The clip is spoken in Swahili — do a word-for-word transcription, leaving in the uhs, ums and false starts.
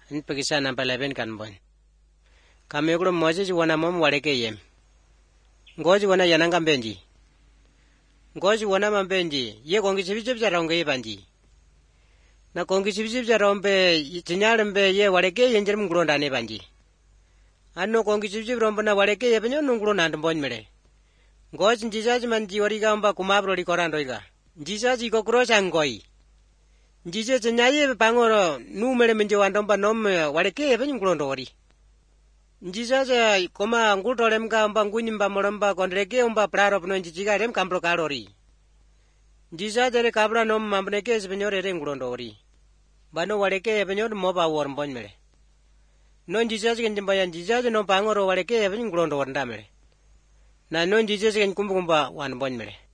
An pagisa number eleven kan bon. Kami ulo Moses wana mom waleke yem. Ngoji wana yananga benji. Ngoji wana mambenji. Ye kongi chibichib jaronge banji. Na kongi chibichib jarombe tinyalembe ye waleke yenjer mungulonda ne banji. Anno kongi chibichib rombo na waleke ye penyo nungulonda ndambon mele. Ngoji njijaji manji wariga mba kumabro likorando iga. Njijaji ko kurocha ngoi. Njije chenyaye pangoro numere menje wandomba nomme waleke ye penyo nungulonda wari. Njijaji koma ngultole mga mba ngunyimba molomba kondreke mba praro pno njijiga rem kambro kalori. Njijaji re kabra nomme mambneke sepenyore re ngulondo wari. Bano waleke ye penyo moba war mbon mele. Non njijaji kenjimba ya njijaji no pangoro waleke ye penyo ngulondo wari ndamele. Na non njijaji kenkumbu kumba wan mbon mele.